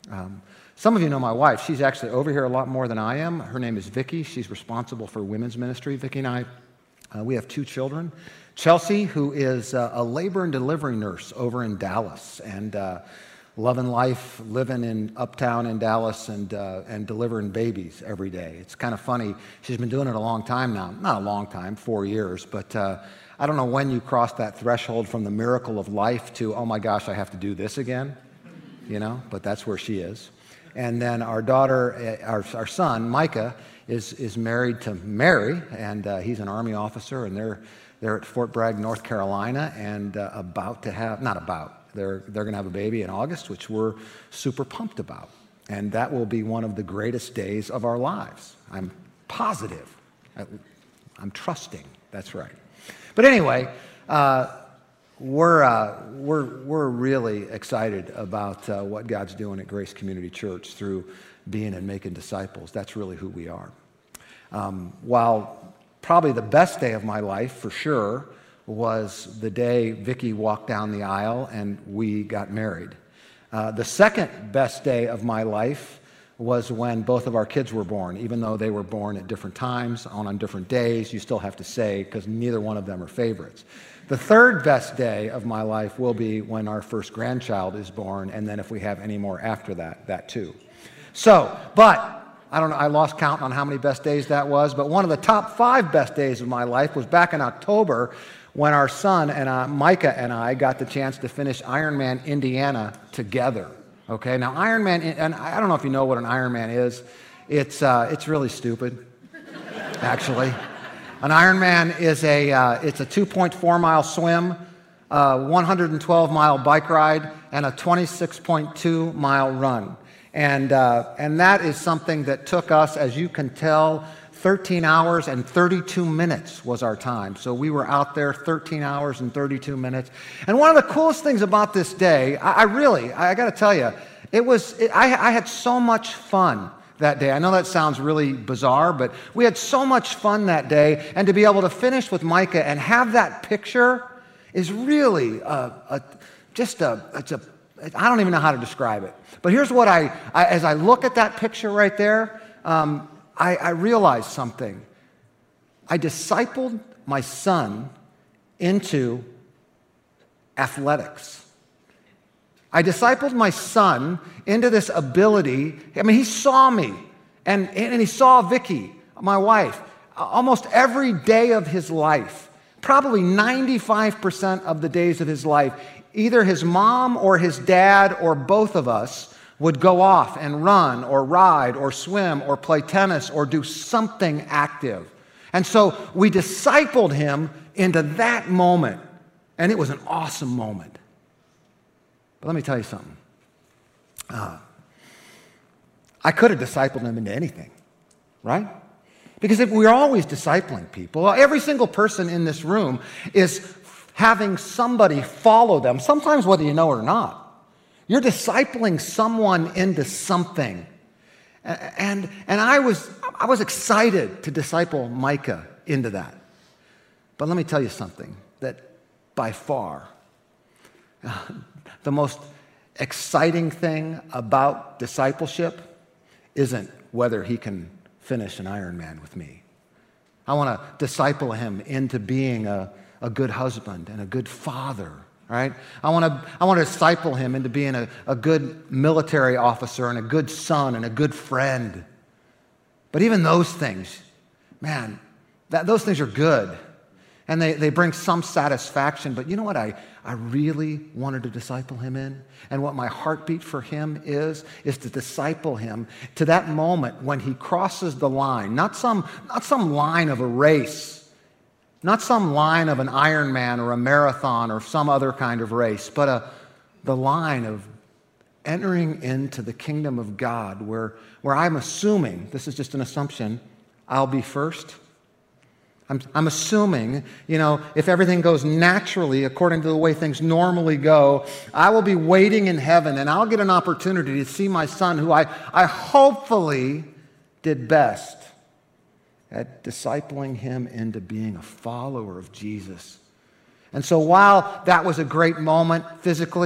Some of you know my wife. She's actually over here a lot more than I am. Her name is Vicki. She's responsible for women's ministry. Vicki and I, we have 2 children. Chelsea, who is a labor and delivery nurse over in Dallas, and loving life, living in uptown in Dallas, and delivering babies every day. It's kind of funny. She's been doing it a long time now. Not a long time, 4 years, but I don't know when you cross that threshold from the miracle of life to, oh my gosh, I have to do this again, but that's where she is. And then our daughter, our son, Micah, is married to Mary, and he's an Army officer, and they're at Fort Bragg, North Carolina, and they're going to have a baby in August, which we're super pumped about. And that will be one of the greatest days of our lives. I'm positive. I'm trusting. That's right. But anyway, we're really excited about what God's doing at Grace Community Church through being and making disciples. That's really who we are. While probably the best day of my life, for sure, was the day Vicki walked down the aisle and we got married. The second best day of my life was when both of our kids were born. Even though they were born at different times, on different days, you still have to say, because neither one of them are favorites. The third best day of my life will be when our first grandchild is born, and then if we have any more after that too. But I don't know, I lost count on how many best days that was, but one of the top 5 best days of my life was back in October when our son and Micah and I got the chance to finish Ironman Indiana together. Okay, now Ironman, and I don't know if you know what an Ironman is. It's really stupid, actually. An Ironman is it's a 2.4 mile swim, 112 mile bike ride, and a 26.2 mile run. And that is something that took us, as you can tell, 13 hours and 32 minutes was our time. So we were out there 13 hours and 32 minutes. And one of the coolest things about this day, I got to tell you, I had so much fun that day. I know that sounds really bizarre, but we had so much fun that day. And to be able to finish with Micah and have that picture is really I don't even know how to describe it. But here's what as I look at that picture right there, I realized something. I discipled my son into athletics. I discipled my son into this ability. I mean, he saw me, and he saw Vicki, my wife, almost every day of his life, probably 95% of the days of his life. Either his mom or his dad or both of us would go off and run or ride or swim or play tennis or do something active. And so we discipled him into that moment, and it was an awesome moment. But let me tell you something. I could have discipled him into anything, right? Because if we're always discipling people, every single person in this room is having somebody follow them, sometimes whether you know it or not. You're discipling someone into something. And I was excited to disciple Micah into that. But let me tell you something, that by far, the most exciting thing about discipleship isn't whether he can finish an Ironman with me. I want to disciple him into being a good husband and a good father, right? I want to disciple him into being a good military officer and a good son and a good friend. But even those things, man, those things are good. And they bring some satisfaction. But you know what I really wanted to disciple him in? And what my heartbeat for him is to disciple him to that moment when he crosses the line. Not some line of a race. Not some line of an Ironman or a marathon or some other kind of race. But the line of entering into the kingdom of God where I'm assuming, this is just an assumption, I'll be first. I'm assuming, if everything goes naturally according to the way things normally go, I will be waiting in heaven and I'll get an opportunity to see my son, who I hopefully did best at discipling him into being a follower of Jesus. And so while that was a great moment physically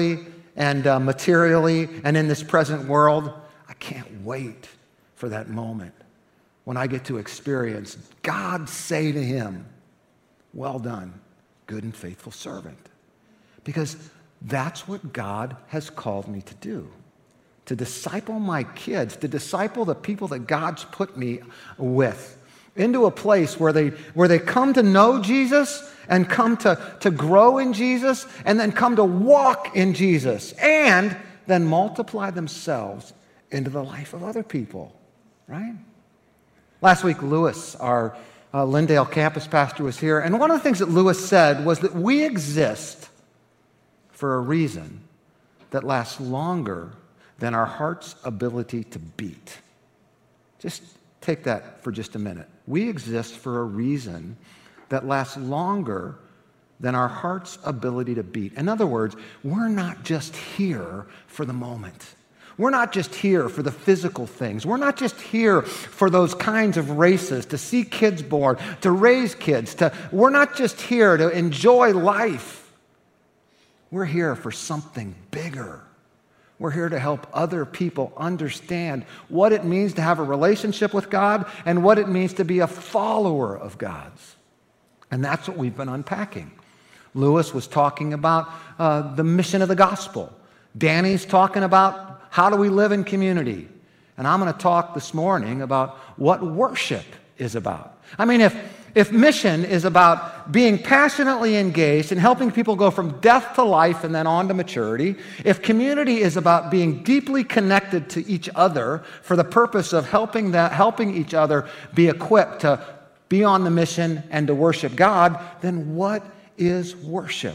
and materially and in this present world. I can't wait for that moment when I get to experience God say to him, "Well done, good and faithful servant." Because that's what God has called me to do, to disciple my kids, to disciple the people that God's put me with into a place where they come to know Jesus and come to grow in Jesus and then come to walk in Jesus and then multiply themselves into the life of other people, right? Last week, Lewis, our Lindale campus pastor, was here, and one of the things that Lewis said was that we exist for a reason that lasts longer than our heart's ability to beat. Just take that for just a minute. We exist for a reason that lasts longer than our heart's ability to beat. In other words, we're not just here for the moment. We're not just here for the physical things. We're not just here for those kinds of races, to see kids born, to raise kids. We're not just here to enjoy life. We're here for something bigger. We're here to help other people understand what it means to have a relationship with God and what it means to be a follower of God's. And that's what we've been unpacking. Lewis was talking about the mission of the gospel. Danny's talking about how do we live in community. And I'm going to talk this morning about what worship is about. I mean, if mission is about being passionately engaged and helping people go from death to life and then on to maturity, if community is about being deeply connected to each other for the purpose of helping each other be equipped to be on the mission and to worship God, then what is worship?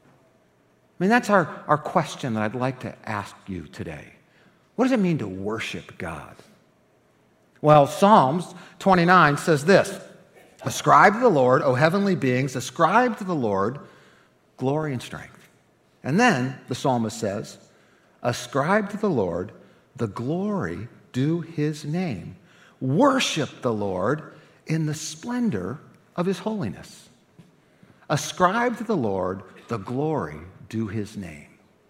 I mean, that's our question that I'd like to ask you today. What does it mean to worship God? Well, Psalms 29 says this: "Ascribe to the Lord, O heavenly beings, ascribe to the Lord glory and strength." And then the psalmist says, "Ascribe to the Lord the glory due his name. Worship the Lord in the splendor of his holiness." Ascribe to the Lord the glory due his name.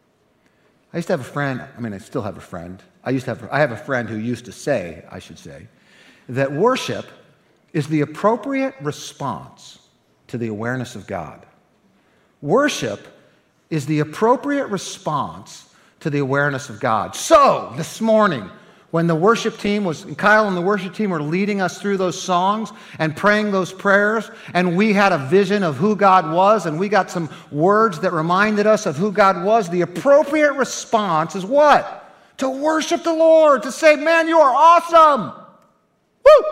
I used to have a friend, I still have a friend. I have a friend who used to say, I should say, that worship is the appropriate response to the awareness of God. Worship is the appropriate response to the awareness of God. So, this morning, when Kyle and the worship team were leading us through those songs and praying those prayers, and we had a vision of who God was, and we got some words that reminded us of who God was, the appropriate response is what? To worship the Lord, to say, "Man, you are awesome." Woo!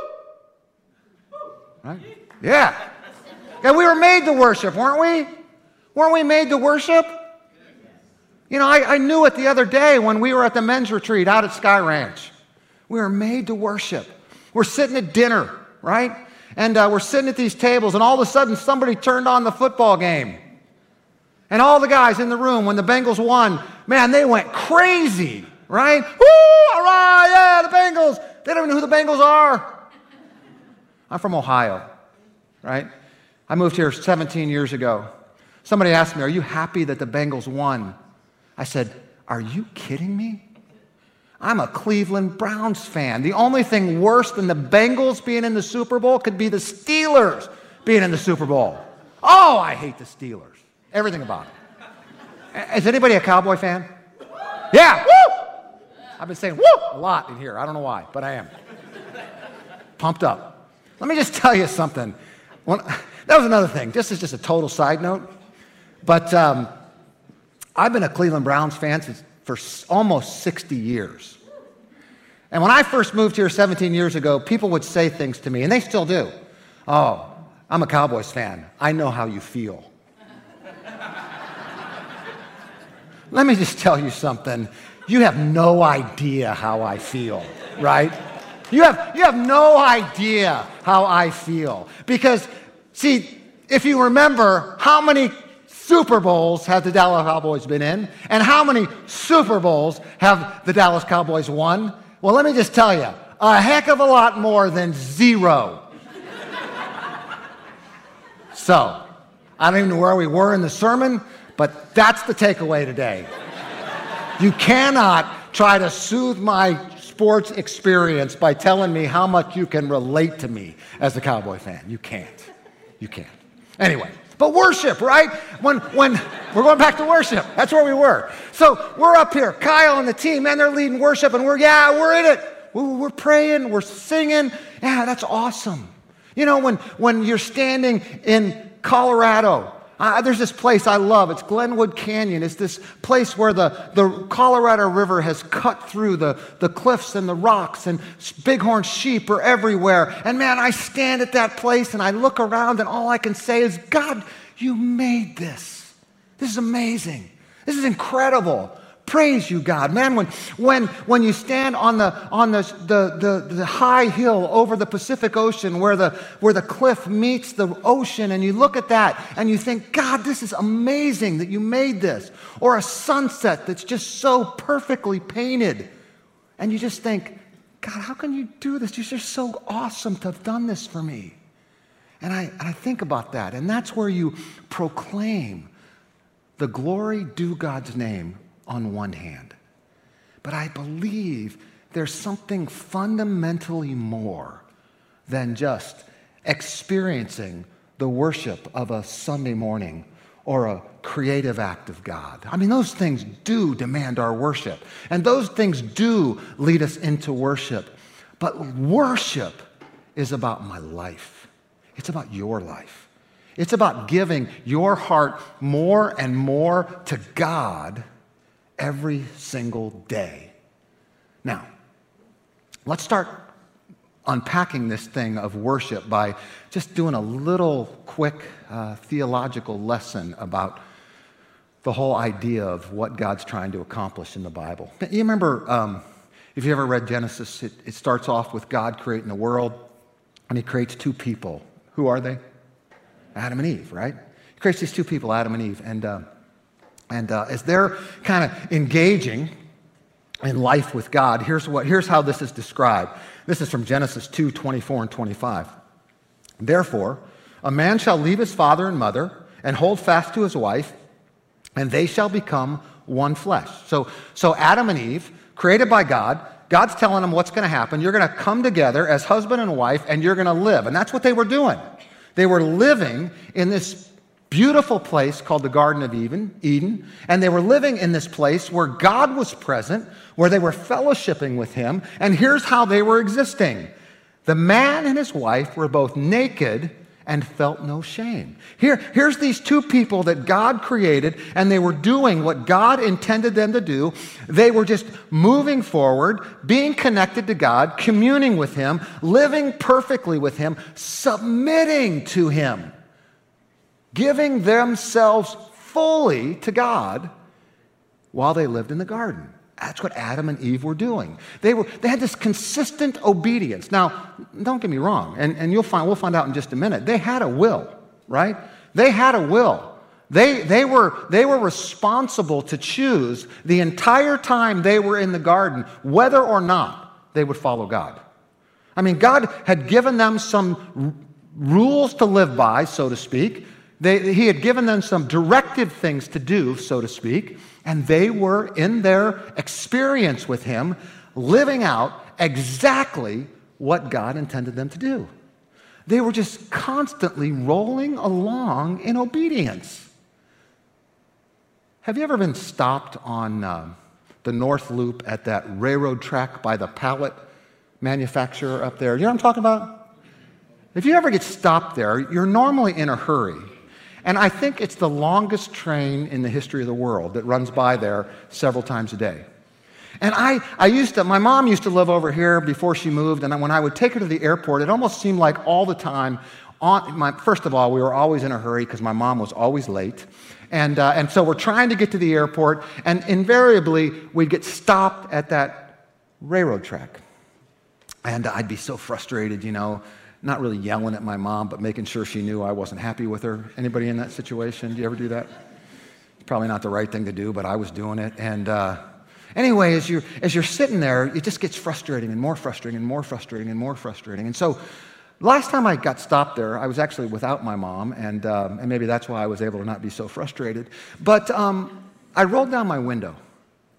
Right? Yeah. And we were made to worship, weren't we? Weren't we made to worship? You know, I knew it the other day when we were at the men's retreat out at Sky Ranch. We were made to worship. We're sitting at dinner, right? And we're sitting at these tables, and all of a sudden somebody turned on the football game. And all the guys in the room, when the Bengals won, man, they went crazy, right? Woo, all right, yeah, the Bengals. They don't even know who the Bengals are. I'm from Ohio, right? I moved here 17 years ago. Somebody asked me, "Are you happy that the Bengals won?" I said, "Are you kidding me? I'm a Cleveland Browns fan. The only thing worse than the Bengals being in the Super Bowl could be the Steelers being in the Super Bowl. Oh, I hate the Steelers. Everything about it." Is anybody a Cowboy fan? Yeah, woo! I've been saying woo a lot in here. I don't know why, but I am. Pumped up. Let me just tell you something. That was another thing. This is just a total side note. But I've been a Cleveland Browns fan for almost 60 years. And when I first moved here 17 years ago, people would say things to me, and they still do. "Oh, I'm a Cowboys fan. I know how you feel." Let me just tell you something. You have no idea how I feel, right? You have no idea how I feel. Because, see, if you remember, how many Super Bowls have the Dallas Cowboys been in? And how many Super Bowls have the Dallas Cowboys won? Well, let me just tell you, a heck of a lot more than 0. So, I don't even know where we were in the sermon, but that's the takeaway today. You cannot try to soothe my sports experience by telling me how much you can relate to me as a Cowboy fan. You can't. You can't. Anyway, but worship, right? When we're going back to worship. That's where we were. So we're up here, Kyle and the team, man, they're leading worship, and we're in it. We're praying, we're singing. Yeah, that's awesome. You know, when you're standing in Colorado, there's this place I love. It's Glenwood Canyon. It's this place where the Colorado River has cut through the cliffs and the rocks, and bighorn sheep are everywhere. And man, I stand at that place and I look around, and all I can say is, God, you made this. This is amazing. This is incredible. Praise you, God. Man, when you stand on the high hill over the Pacific Ocean where the cliff meets the ocean, and you look at that and you think, God, this is amazing that you made this. Or a sunset that's just so perfectly painted. And you just think, God, how can you do this? You're just so awesome to have done this for me. And I think about that. And that's where you proclaim the glory due God's name on one hand. But I believe there's something fundamentally more than just experiencing the worship of a Sunday morning or a creative act of God. I mean, those things do demand our worship, and those things do lead us into worship. But worship is about my life. It's about your life. It's about giving your heart more and more to God every single day. Now, let's start unpacking this thing of worship by just doing a little quick theological lesson about the whole idea of what God's trying to accomplish in the Bible. You remember, if you ever read Genesis, it starts off with God creating the world, and he creates two people. Who are they? Adam and Eve, right? He creates these two people, Adam and Eve, and as they're kind of engaging in life with God, here's how this is described. This is from Genesis 2:24 and 25. Therefore, a man shall leave his father and mother and hold fast to his wife, and they shall become one flesh. So Adam and Eve, created by God, God's telling them what's going to happen. You're going to come together as husband and wife, and you're going to live. And that's what they were doing. They were living in this beautiful place called the Garden of Eden, and they were living in this place where God was present, where they were fellowshipping with him, and here's how they were existing. The man and his wife were both naked and felt no shame. Here's these two people that God created, and they were doing what God intended them to do. They were just moving forward, being connected to God, communing with him, living perfectly with him, submitting to him, giving themselves fully to God while they lived in the garden. That's what Adam and Eve were doing. They had this consistent obedience. Now, don't get me wrong, and we'll find out in just a minute. They had a will, right? They had a will. They were responsible to choose the entire time they were in the garden whether or not they would follow God. I mean, God had given them some rules to live by, so to speak. He had given them some directive things to do, so to speak, and they were, in their experience with him, living out exactly what God intended them to do. They were just constantly rolling along in obedience. Have you ever been stopped on the North Loop at that railroad track by the pallet manufacturer up there? You know what I'm talking about? If you ever get stopped there, you're normally in a hurry. And I think it's the longest train in the history of the world that runs by there several times a day. And my mom used to live over here before she moved, and when I would take her to the airport, it almost seemed like all the time, first of all, we were always in a hurry because my mom was always late. And so we're trying to get to the airport, and invariably, we'd get stopped at that railroad track. And I'd be so frustrated, not really yelling at my mom, but making sure she knew I wasn't happy with her. Anybody in that situation? Do you ever do that? It's probably not the right thing to do, but I was doing it. And anyway, as you're sitting there, it just gets frustrating and more frustrating and more frustrating and more frustrating. And so last time I got stopped there, I was actually without my mom, and maybe that's why I was able to not be so frustrated. But I rolled down my window,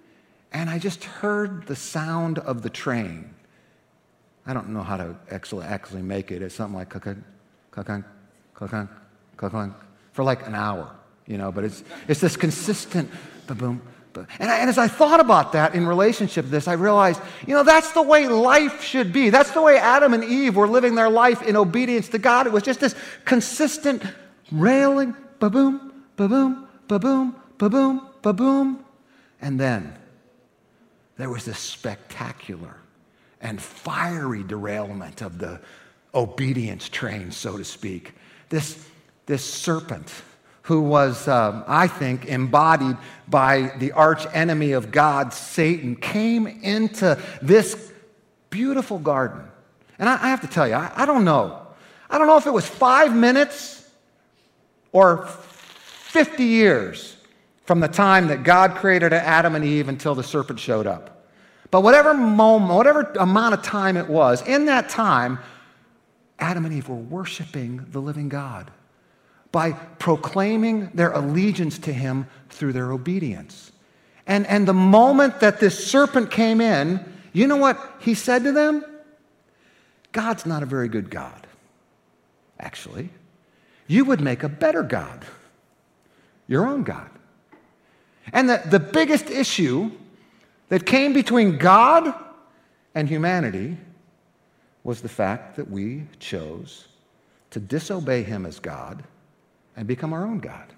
and I just heard the sound of the train. I don't know how to actually make it. It's something like cluck-clunk, cluck-clunk, cluck-clunk, cluck-clunk, for like an hour, but it's this consistent ba-boom. And as I thought about that in relationship to this, I realized, that's the way life should be. That's the way Adam and Eve were living their life in obedience to God. It was just this consistent railing, ba-boom, ba-boom, ba-boom, ba-boom, ba-boom. And then there was this spectacular and fiery derailment of the obedience train, so to speak. This serpent who was, I think, embodied by the arch enemy of God, Satan, came into this beautiful garden. And I have to tell you, I don't know. I don't know if it was 5 minutes or 50 years from the time that God created Adam and Eve until the serpent showed up. But whatever moment, whatever amount of time it was, in that time, Adam and Eve were worshiping the living God by proclaiming their allegiance to him through their obedience. And the moment that this serpent came in, you know what he said to them? God's not a very good God, actually. You would make a better God, your own God. And the biggest issue that came between God and humanity was the fact that we chose to disobey him as God and become our own God.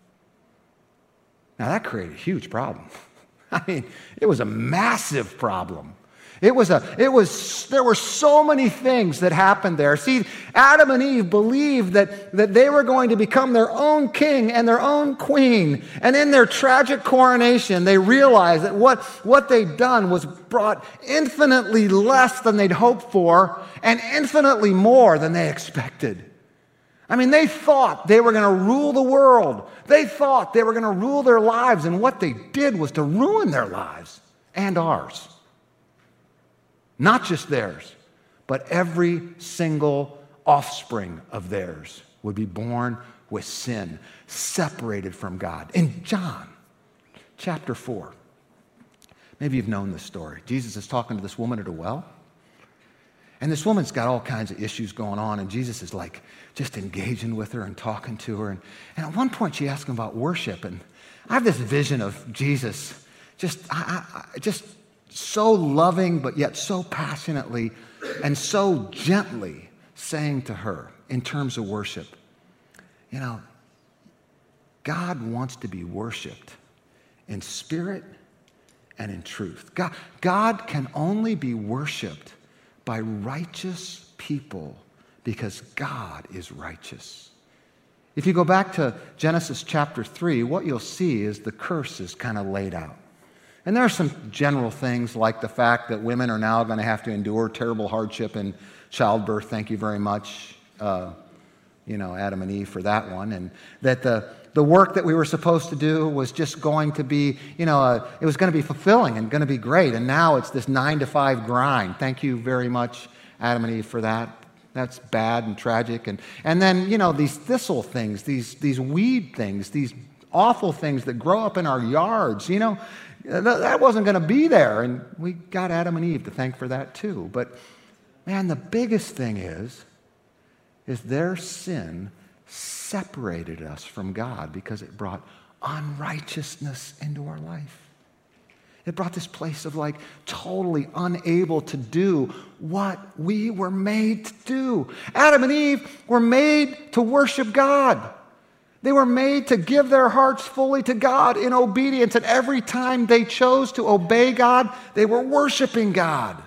Now that created a huge problem. I mean, it was a massive problem. There were so many things that happened there. See, Adam and Eve believed that they were going to become their own king and their own queen. And in their tragic coronation, they realized that what they'd done was brought infinitely less than they'd hoped for and infinitely more than they expected. I mean, they thought they were going to rule the world. They thought they were going to rule their lives, and what they did was to ruin their lives and ours. Not just theirs, but every single offspring of theirs would be born with sin, separated from God. In John chapter 4, maybe you've known this story. Jesus is talking to this woman at a well. And this woman's got all kinds of issues going on, and Jesus is like just engaging with her and talking to her. And at one point she asks him about worship, and I have this vision of Jesus just so loving, but yet so passionately and so gently saying to her in terms of worship, God wants to be worshiped in spirit and in truth. God can only be worshiped by righteous people because God is righteous. If you go back to Genesis chapter 3, what you'll see is the curse is kind of laid out. And there are some general things like the fact that women are now going to have to endure terrible hardship in childbirth. Thank you very much, Adam and Eve for that one. And that the work that we were supposed to do was just going to be, it was going to be fulfilling and going to be great. And now it's this 9-to-5 grind. Thank you very much, Adam and Eve, for that. That's bad and tragic. And then, these thistle things, these weed things, these awful things that grow up in our yards, that wasn't going to be there. And we got Adam and Eve to thank for that too. But man, the biggest thing is their sin separated us from God because it brought unrighteousness into our life. It brought this place of totally unable to do what we were made to do. Adam and Eve were made to worship God. They were made to give their hearts fully to God in obedience. And every time they chose to obey God, they were worshiping God.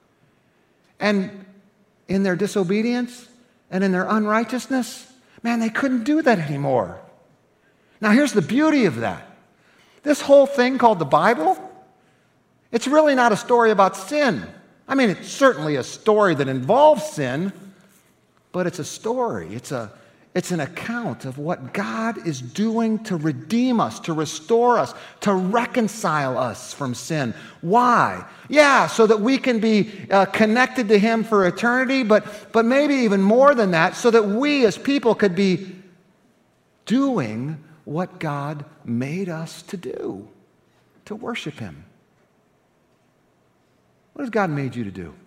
And in their disobedience and in their unrighteousness, man, they couldn't do that anymore. Now, here's the beauty of that. This whole thing called the Bible, it's really not a story about sin. I mean, it's certainly a story that involves sin, but it's a story. It's an account of what God is doing to redeem us, to restore us, to reconcile us from sin. Why? Yeah, so that we can be connected to Him for eternity, but maybe even more than that, so that we as people could be doing what God made us to do, to worship Him. What has God made you to do?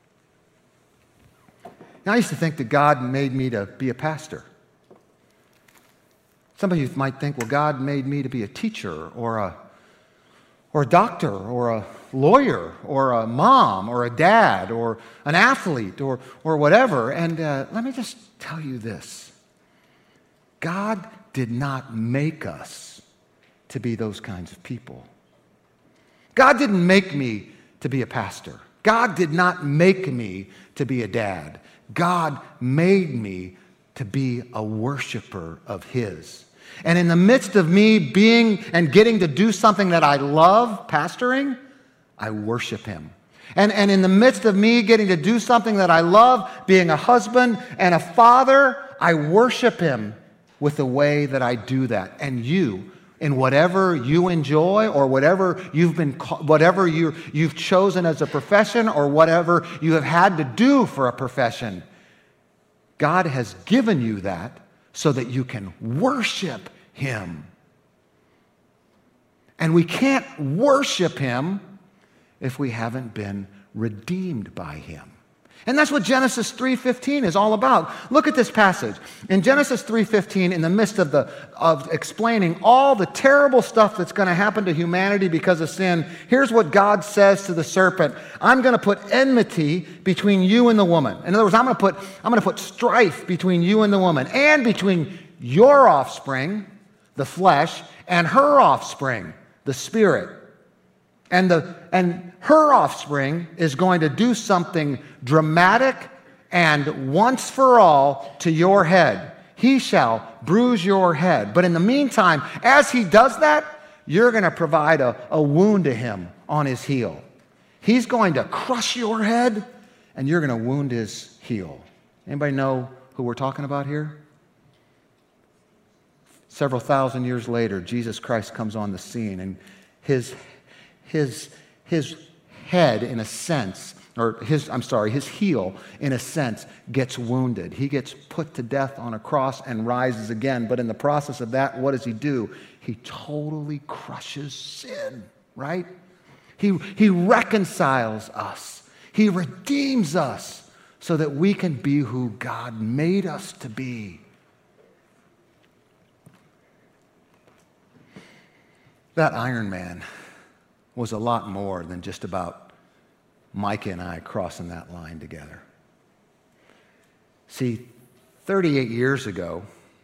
Now, I used to think that God made me to be a pastor. Some of you might think, well, God made me to be a teacher or a doctor or a lawyer or a mom or a dad or an athlete or whatever. And let me just tell you this. God did not make us to be those kinds of people. God didn't make me to be a pastor. God did not make me to be a dad. God made me to be a worshiper of His. And in the midst of me being and getting to do something that I love, pastoring, I worship Him. And in the midst of me getting to do something that I love, being a husband and a father, I worship Him with the way that I do that. And you, in whatever you enjoy or whatever you've chosen as a profession or whatever you have had to do for a profession, God has given you that so that you can worship Him. And we can't worship Him if we haven't been redeemed by Him. And that's what Genesis 3:15 is all about. Look at this passage. In Genesis 3:15, in the midst of explaining all the terrible stuff that's going to happen to humanity because of sin, here's what God says to the serpent. I'm going to put enmity between you and the woman. In other words, I'm going to put strife between you and the woman, and between your offspring, the flesh, and her offspring, the spirit. And her offspring is going to do something dramatic and once for all to your head. He shall bruise your head. But in the meantime, as he does that, you're going to provide a wound to him on his heel. He's going to crush your head, and you're going to wound his heel. Anybody know who we're talking about here? Several thousand years later, Jesus Christ comes on the scene, and his head, in a sense, his heel, in a sense, gets wounded. He gets put to death on a cross and rises again. But in the process of that, what does he do? He totally crushes sin, right? He reconciles us. He redeems us so that we can be who God made us to be. That Iron Man was a lot more than just about Micah and I crossing that line together. See, 38 years ago,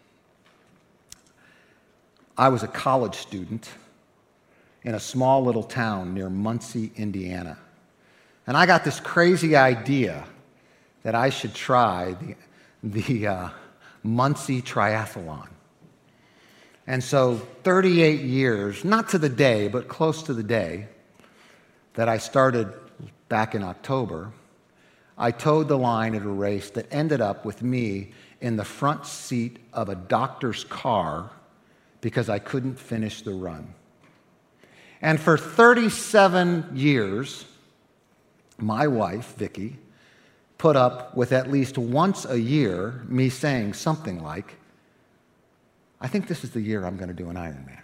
I was a college student in a small little town near Muncie, Indiana. And I got this crazy idea that I should try the Muncie Triathlon. And so 38 years, not to the day, but close to the day that I started back in October, I towed the line at a race that ended up with me in the front seat of a doctor's car because I couldn't finish the run. And for 37 years, my wife, Vicki, put up with at least once a year me saying something like, I think this is the year I'm going to do an Ironman.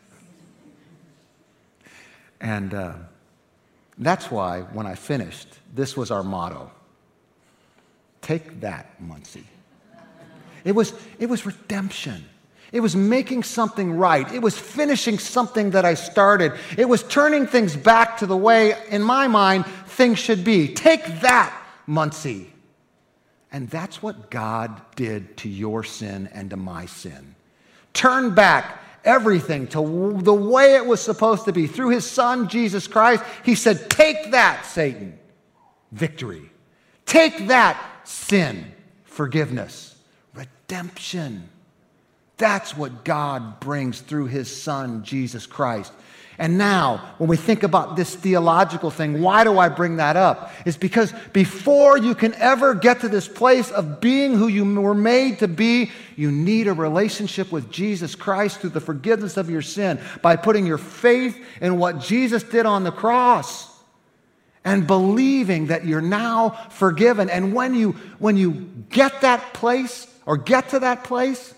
And that's why when I finished, this was our motto. Take that, Muncie. It was redemption. It was making something right. It was finishing something that I started. It was turning things back to the way, in my mind, things should be. Take that, Muncie. And that's what God did to your sin and to my sin. Turn back everything to the way it was supposed to be. Through His Son, Jesus Christ, He said, take that, Satan, victory. Take that, sin, forgiveness, redemption. That's what God brings through His Son, Jesus Christ. And now, when we think about this theological thing, why do I bring that up? It's because before you can ever get to this place of being who you were made to be, you need a relationship with Jesus Christ through the forgiveness of your sin by putting your faith in what Jesus did on the cross and believing that you're now forgiven. And when you get that place or get to that place,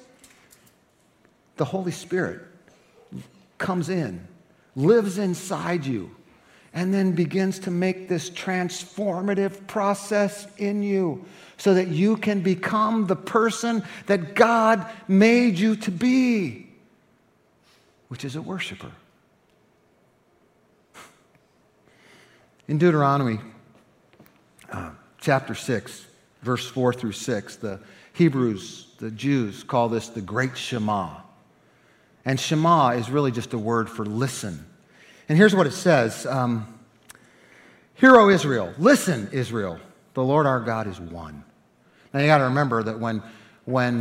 the Holy Spirit comes in, lives inside you, and then begins to make this transformative process in you so that you can become the person that God made you to be, which is a worshiper. In Deuteronomy chapter 6, verse 4 through 6, the Hebrews, the Jews, call this the Great Shema. And Shema is really just a word for listen. And here's what it says. Hear, O Israel, listen, Israel, the Lord our God is one. Now you got to remember that when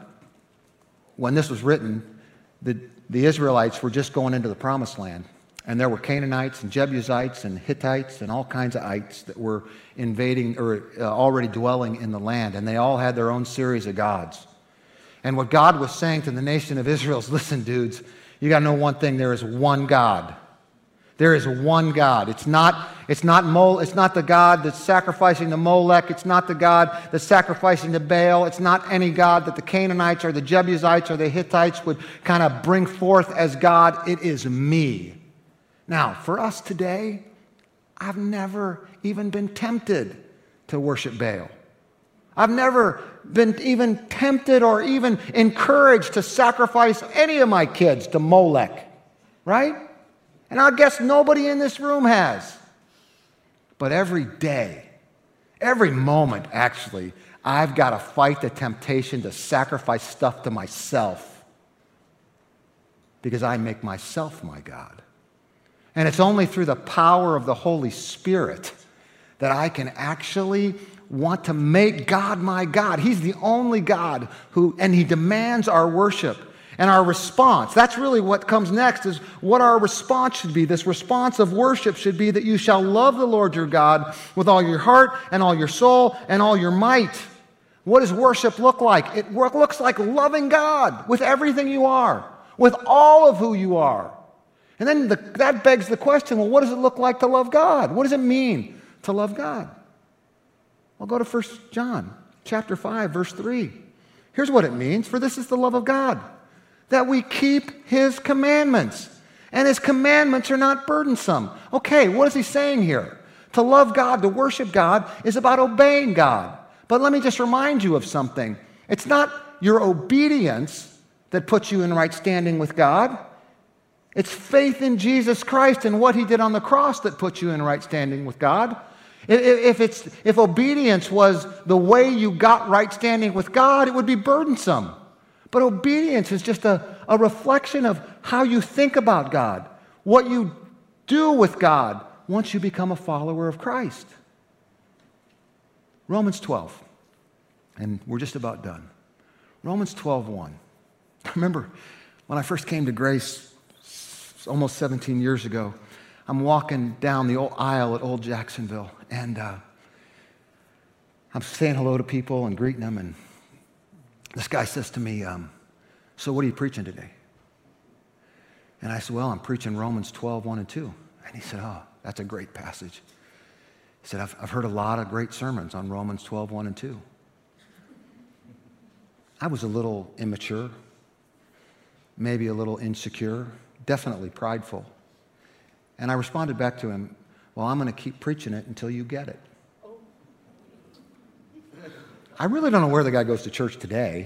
this was written, the Israelites were just going into the promised land. And there were Canaanites and Jebusites and Hittites and all kinds of ites that were invading or already dwelling in the land. And they all had their own series of gods. And what God was saying to the nation of Israel is, listen, dudes, you got to know one thing. There is one God. There is one God. It's not the God that's sacrificing to Molech. It's not the God that's sacrificing to Baal. It's not any God that the Canaanites or the Jebusites or the Hittites would kind of bring forth as God. It is me. Now, for us today, I've never even been tempted to worship Baal. I've never been even tempted or even encouraged to sacrifice any of my kids to Molech, right? And I guess nobody in this room has. But every day, every moment actually, I've got to fight the temptation to sacrifice stuff to myself because I make myself my God. And it's only through the power of the Holy Spirit that I can actually want to make God my God. He's the only God and He demands our worship and our response. That's really what comes next, is what our response should be. This response of worship should be that you shall love the Lord your God with all your heart and all your soul and all your might. What does worship look like? It looks like loving God with everything you are, with all of who you are. And then that begs the question, well, what does it look like to love God? What does it mean to love God? Well, go to 1 John chapter 5, verse 3. Here's what it means. For this is the love of God, that we keep His commandments. And His commandments are not burdensome. Okay, what is he saying here? To love God, to worship God, is about obeying God. But let me just remind you of something. It's not your obedience that puts you in right standing with God. It's faith in Jesus Christ and what He did on the cross that puts you in right standing with God. If obedience was the way you got right standing with God, it would be burdensome. But obedience is just a reflection of how you think about God, what you do with God once you become a follower of Christ. Romans 12, and we're just about done. Romans 12:1. Remember, when I first came to Grace almost 17 years ago, I'm walking down the old aisle at Old Jacksonville, and I'm saying hello to people and greeting them, and this guy says to me, so what are you preaching today? And I said, well, I'm preaching Romans 12:1 and 2. And he said, oh, that's a great passage. He said, I've heard a lot of great sermons on Romans 12:1 and 2. I was a little immature, maybe a little insecure, definitely prideful. And I responded back to him, well, I'm going to keep preaching it until you get it. I really don't know where the guy goes to church today.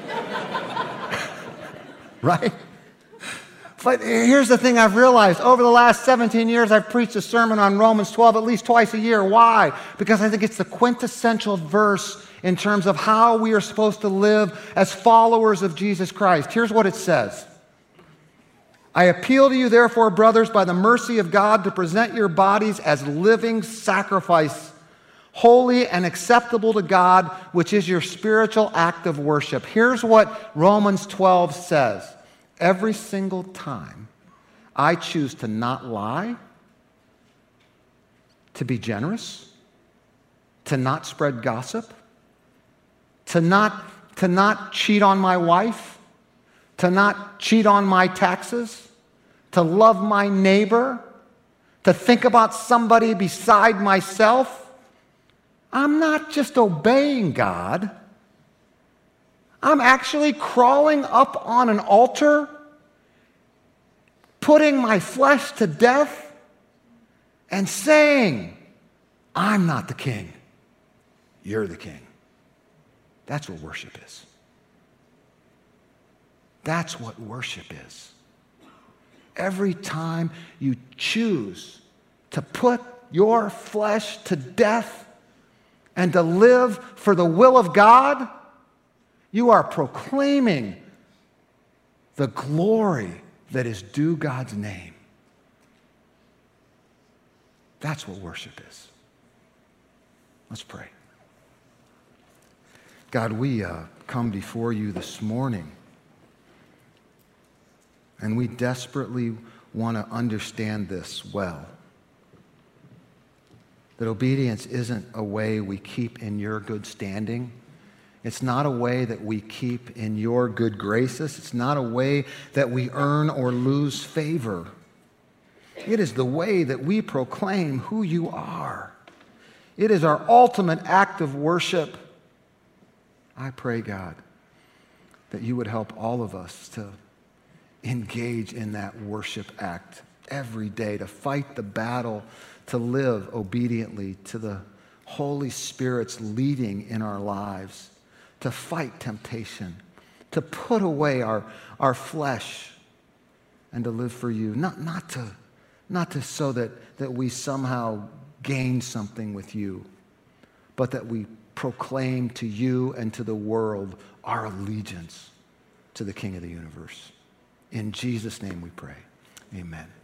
Right? But here's the thing I've realized. Over the last 17 years, I've preached a sermon on Romans 12 at least twice a year. Why? Because I think it's the quintessential verse in terms of how we are supposed to live as followers of Jesus Christ. Here's what it says. I appeal to you, therefore, brothers, by the mercy of God, to present your bodies as living sacrifice, holy and acceptable to God, which is your spiritual act of worship. Here's what Romans 12 says. Every single time I choose to not lie, to be generous, to not spread gossip, to not cheat on my wife, to not cheat on my taxes, to love my neighbor, to think about somebody beside myself, I'm not just obeying God. I'm actually crawling up on an altar, putting my flesh to death, and saying, I'm not the king, you're the king. That's what worship is. That's what worship is. Every time you choose to put your flesh to death and to live for the will of God, you are proclaiming the glory that is due God's name. That's what worship is. Let's pray. God, we come before you this morning, and we desperately want to understand this well. That obedience isn't a way we keep in your good standing. It's not a way that we keep in your good graces. It's not a way that we earn or lose favor. It is the way that we proclaim who you are. It is our ultimate act of worship. I pray, God, that you would help all of us to engage in that worship act every day, to fight the battle, to live obediently to the Holy Spirit's leading in our lives, to fight temptation, to put away our flesh and to live for you, not to so that we somehow gain something with you, but that we proclaim to you and to the world our allegiance to the King of the universe. In Jesus' name we pray. Amen.